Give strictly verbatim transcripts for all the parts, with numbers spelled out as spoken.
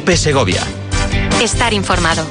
COPE Segovia. Estar informado.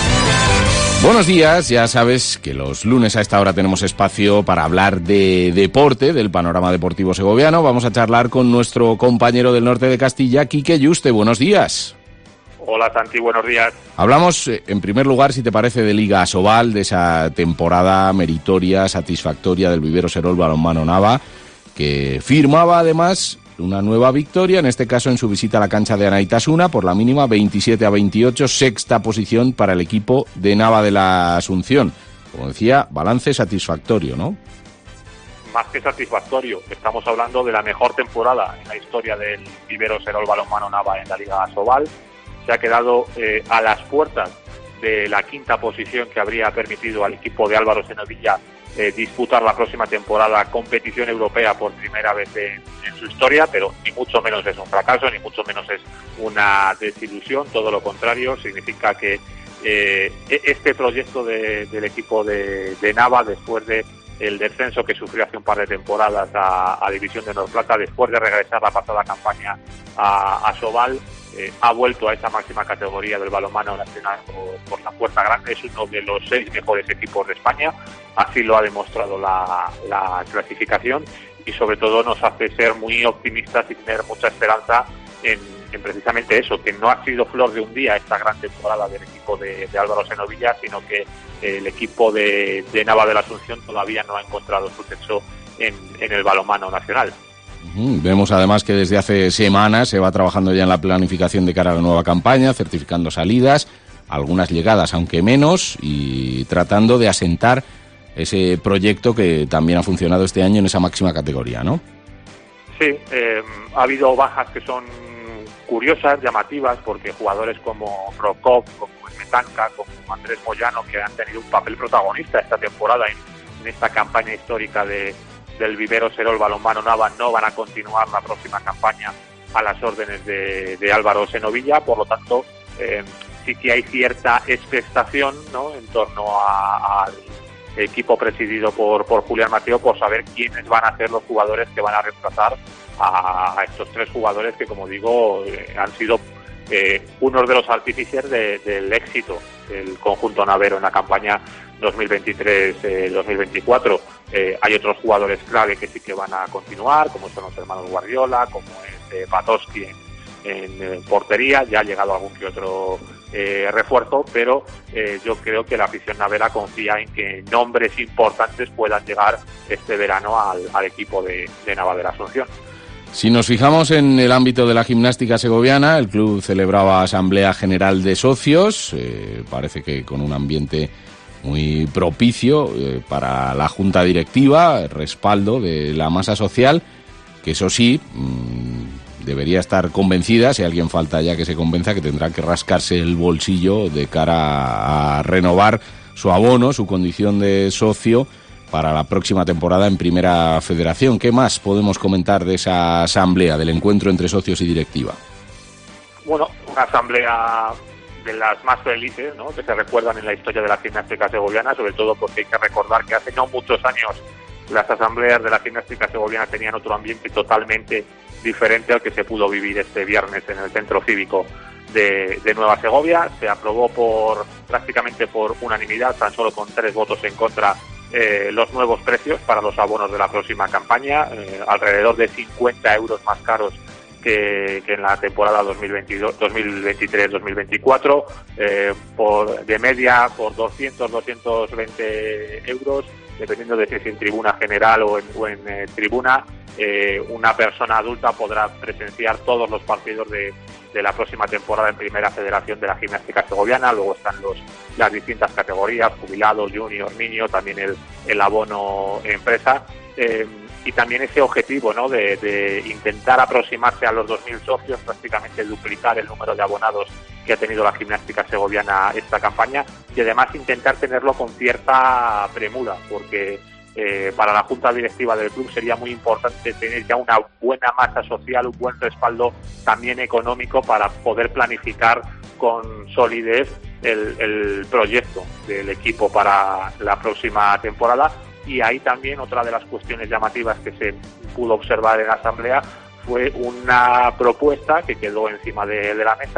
Buenos días, ya sabes que los lunes a esta hora tenemos espacio para hablar de deporte, del panorama deportivo segoviano. Vamos a charlar con nuestro compañero del norte de Castilla, Quique Yuste. Buenos días. Hola Santi, buenos días. Hablamos, en primer lugar, si te parece, de Liga Asobal, de esa temporada meritoria, satisfactoria del Vivero Serol Balonmano Nava, que firmaba además una nueva victoria, en este caso en su visita a la cancha de Anaitasuna, por la mínima veintisiete a veintiocho, sexta posición para el equipo de Nava de la Asunción. Como decía, balance satisfactorio, ¿no? Más que satisfactorio, estamos hablando de la mejor temporada en la historia del Vivero Serol Balonmano Nava en la Liga Asobal. Se ha quedado eh, a las puertas de la quinta posición que habría permitido al equipo de Álvaro Senovilla eh, disputar la próxima temporada competición europea por primera vez en, en su historia, pero ni mucho menos es un fracaso, ni mucho menos es una desilusión, todo lo contrario, significa que eh, este proyecto de, del equipo de, de Nava, después de el descenso que sufrió hace un par de temporadas a, a División de Honor Plata, después de regresar la pasada campaña a, a Sobal, eh, ha vuelto a esa máxima categoría del balonmano nacional por, por la puerta grande. Es uno de los seis mejores equipos de España, así lo ha demostrado la, la clasificación, y sobre todo nos hace ser muy optimistas y tener mucha esperanza en, en precisamente eso, que no ha sido flor de un día esta gran temporada del equipo de, de Álvaro Senovilla, sino que el equipo de, de Nava de la Asunción todavía no ha encontrado su techo en, en el balonmano nacional. Uh-huh. Vemos además que desde hace semanas se va trabajando ya en la planificación de cara a la nueva campaña, certificando salidas, algunas llegadas aunque menos, y tratando de asentar ese proyecto que también ha funcionado este año en esa máxima categoría, ¿no? Sí, eh, ha habido bajas que son curiosas, llamativas, porque jugadores como Prokop, como Metanca, como Andrés Moyano, que han tenido un papel protagonista esta temporada en, en esta campaña histórica de, del Vivero Serol Balonmano Nava, no van a continuar la próxima campaña a las órdenes de, de Álvaro Senovilla. Por lo tanto, eh, sí que hay cierta expectación, ¿no?, en torno al equipo presidido por, por Julián Mateo, por saber quiénes van a ser los jugadores que van a reemplazar a, a estos tres jugadores que, como digo, eh, han sido eh, unos de los artífices de, del éxito del conjunto navero en la campaña dos mil veintitrés dos mil veinticuatro. Eh, hay otros jugadores clave que sí que van a continuar, como son los hermanos Guardiola, como es eh, Patoski en, en, en portería. Ya ha llegado algún que otro eh, refuerzo, pero eh, yo creo que la afición navera confía en que nombres importantes puedan llegar este verano al, al equipo de, de Nava de la Asunción. Si nos fijamos en el ámbito de la gimnástica segoviana, el club celebraba Asamblea General de Socios, eh, parece que con un ambiente muy propicio eh, para la junta directiva, respaldo de la masa social, que eso sí, mmm, debería estar convencida, si alguien falta ya que se convenza, que tendrá que rascarse el bolsillo de cara a renovar su abono, su condición de socio, para la próxima temporada en Primera Federación. ¿Qué más podemos comentar de esa asamblea, del encuentro entre socios y directiva? Bueno, una asamblea de las más felices, ¿no?, que se recuerdan en la historia de la gimnástica segoviana, sobre todo porque hay que recordar que hace no muchos años las asambleas de la gimnástica segoviana tenían otro ambiente totalmente diferente al que se pudo vivir este viernes en el Centro Cívico de, de Nueva Segovia. Se aprobó por prácticamente por unanimidad, tan solo con tres votos en contra, Eh, los nuevos precios para los abonos de la próxima campaña, eh, alrededor de cincuenta euros más caros que, que en la temporada dos mil veintidós, dos mil veintitrés dos mil veinticuatro, eh, por, de media por doscientos a doscientos veinte euros, dependiendo de si es en tribuna general o en, o en eh, tribuna. Eh, una persona adulta podrá presenciar todos los partidos de, de la próxima temporada en Primera Federación de la Gimnástica Segoviana. Luego están los las distintas categorías, jubilados, junior, niño, también el, el abono empresa, eh, y también ese objetivo, ¿no?, de, de intentar aproximarse a los dos mil socios, prácticamente duplicar el número de abonados que ha tenido la Gimnástica Segoviana esta campaña, y además intentar tenerlo con cierta premura, porque Eh, para la junta directiva del club sería muy importante tener ya una buena masa social, un buen respaldo también económico para poder planificar con solidez el, el proyecto del equipo para la próxima temporada. Y ahí también otra de las cuestiones llamativas que se pudo observar en la asamblea fue una propuesta que quedó encima de, de la mesa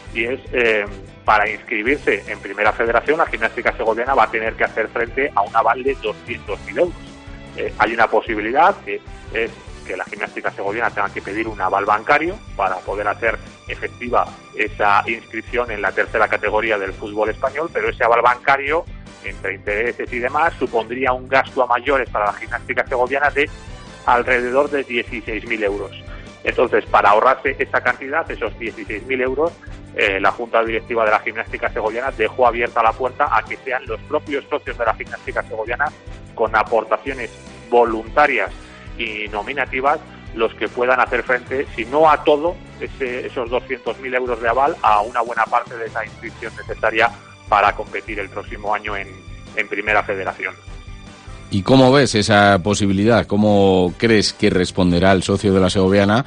y es eh, para inscribirse en Primera Federación, la Gimnástica Segoviana va a tener que hacer frente a un aval de doscientos mil euros. Eh, hay una posibilidad que es que la Gimnástica Segoviana tenga que pedir un aval bancario para poder hacer efectiva esa inscripción en la tercera categoría del fútbol español, pero ese aval bancario, entre intereses y demás, supondría un gasto a mayores para la Gimnástica Segoviana de alrededor de dieciséis mil euros. Entonces, para ahorrarse esa cantidad, esos dieciséis mil euros, eh, la Junta Directiva de la Gimnástica Segoviana dejó abierta la puerta a que sean los propios socios de la Gimnástica Segoviana, con aportaciones voluntarias y nominativas, los que puedan hacer frente, si no a todo, ese, esos doscientos mil euros de aval, a una buena parte de esa inscripción necesaria para competir el próximo año en, en Primera Federación. ¿Y cómo ves esa posibilidad? ¿Cómo crees que responderá el socio de la Segoviana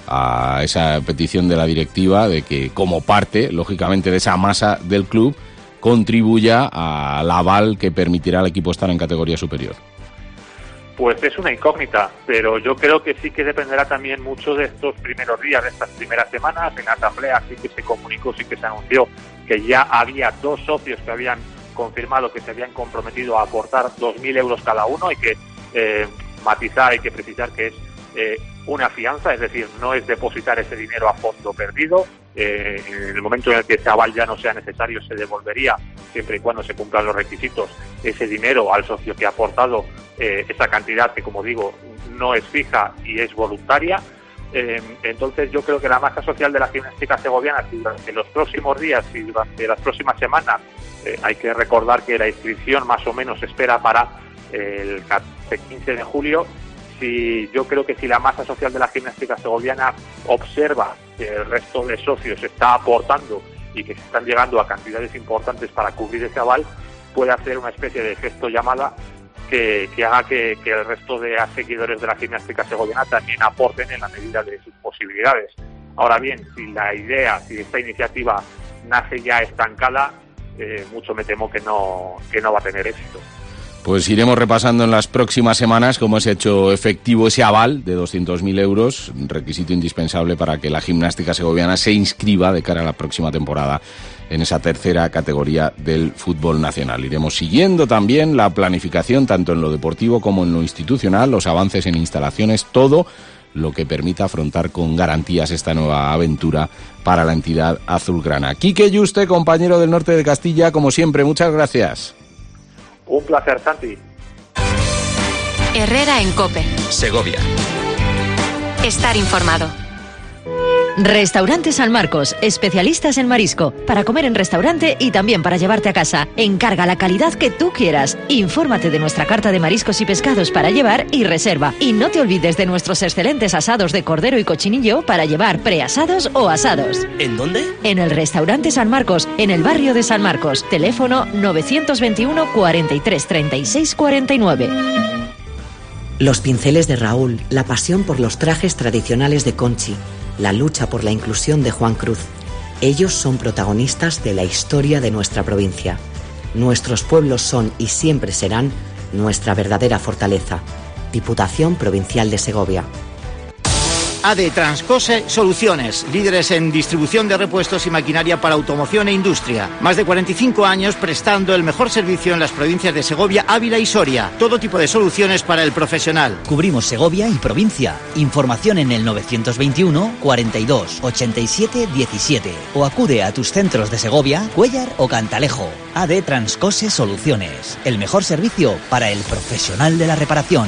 a esa petición de la directiva de que, como parte, lógicamente, de esa masa del club, contribuya al aval que permitirá al equipo estar en categoría superior? Pues es una incógnita, pero yo creo que sí que dependerá también mucho de estos primeros días, de estas primeras semanas. En la asamblea sí que se comunicó, sí que se anunció que ya había dos socios que habían confirmado que se habían comprometido a aportar dos mil euros cada uno. Hay que eh, matizar, hay que precisar que es eh, una fianza, es decir, no es depositar ese dinero a fondo perdido. Eh, en el momento en el que ese aval ya no sea necesario, se devolvería, siempre y cuando se cumplan los requisitos, ese dinero al socio que ha aportado eh, esa cantidad que, como digo, no es fija y es voluntaria. Eh, entonces yo creo que la masa social de la Gimnástica Segoviana, si durante los próximos días y durante las próximas semanas, eh, hay que recordar que la inscripción más o menos se espera para eh, el quince de julio, si yo creo que si la masa social de la Gimnástica Segoviana observa que el resto de socios está aportando y que se están llegando a cantidades importantes para cubrir ese aval, puede hacer una especie de gesto llamada que, que haga que, que el resto de seguidores de la Gimnástica Segoviana también aporten en la medida de sus posibilidades. Ahora bien, si la idea, si esta iniciativa nace ya estancada, eh, mucho me temo que no, que no va a tener éxito. Pues iremos repasando en las próximas semanas cómo se ha hecho efectivo ese aval de doscientos mil euros, requisito indispensable para que la Gimnástica Segoviana se inscriba de cara a la próxima temporada en esa tercera categoría del fútbol nacional. Iremos siguiendo también la planificación tanto en lo deportivo como en lo institucional, los avances en instalaciones, todo lo que permita afrontar con garantías esta nueva aventura para la entidad azulgrana. Quique Yuste, compañero del Norte de Castilla, como siempre, muchas gracias. Un placer, Santi. Herrera en COPE. Segovia. Estar informado. Restaurante San Marcos, especialistas en marisco, para comer en restaurante y también para llevarte a casa. Encarga la calidad que tú quieras. Infórmate de nuestra carta de mariscos y pescados para llevar y reserva. Y no te olvides de nuestros excelentes asados de cordero y cochinillo para llevar preasados o asados. ¿En dónde? En el Restaurante San Marcos, en el barrio de San Marcos. Teléfono novecientos veintiuno, cuarenta y tres, treinta y seis, cuarenta y nueve. Los pinceles de Raúl, la pasión por los trajes tradicionales de Conchi, la lucha por la inclusión de Juan Cruz. Ellos son protagonistas de la historia de nuestra provincia. Nuestros pueblos son y siempre serán nuestra verdadera fortaleza. Diputación Provincial de Segovia. A D Transcose Soluciones, líderes en distribución de repuestos y maquinaria para automoción e industria. Más de cuarenta y cinco años prestando el mejor servicio en las provincias de Segovia, Ávila y Soria. Todo tipo de soluciones para el profesional. Cubrimos Segovia y provincia. Información en el novecientos veintiuno, cuarenta y dos, ochenta y siete, diecisiete o acude a tus centros de Segovia, Cuéllar o Cantalejo. A D Transcose Soluciones, el mejor servicio para el profesional de la reparación.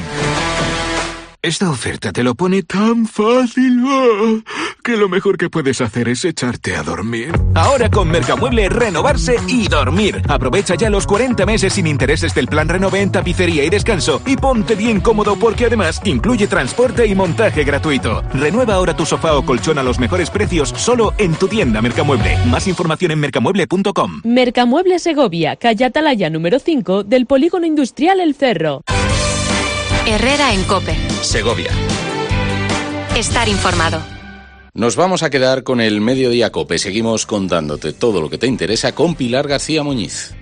Esta oferta te lo pone tan fácil, oh, que lo mejor que puedes hacer es echarte a dormir. Ahora con Mercamueble, renovarse y dormir. Aprovecha ya los cuarenta meses sin intereses del plan Renove en tapicería y descanso y ponte bien cómodo porque además incluye transporte y montaje gratuito. Renueva ahora tu sofá o colchón a los mejores precios solo en tu tienda Mercamueble. Más información en mercamueble punto com. Mercamueble Segovia, calle Atalaya número cinco del Polígono Industrial El Cerro. Herrera en COPE. Segovia. Estar informado. Nos vamos a quedar con el Mediodía COPE. Seguimos contándote todo lo que te interesa con Pilar García Muñiz.